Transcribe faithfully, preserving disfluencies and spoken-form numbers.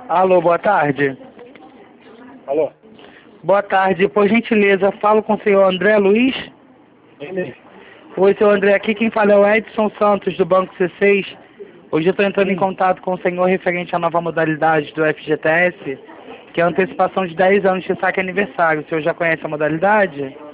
Alô, boa tarde. Alô? Boa tarde, por gentileza, falo com o senhor André Luiz. Ele? Oi, senhor André, aqui quem fala é o Edson Santos, do Banco C seis. Hoje eu estou entrando em Sim. contato com o senhor referente à nova modalidade do F G T S, que é a antecipação de dez anos de saque aniversário. O senhor já conhece a modalidade?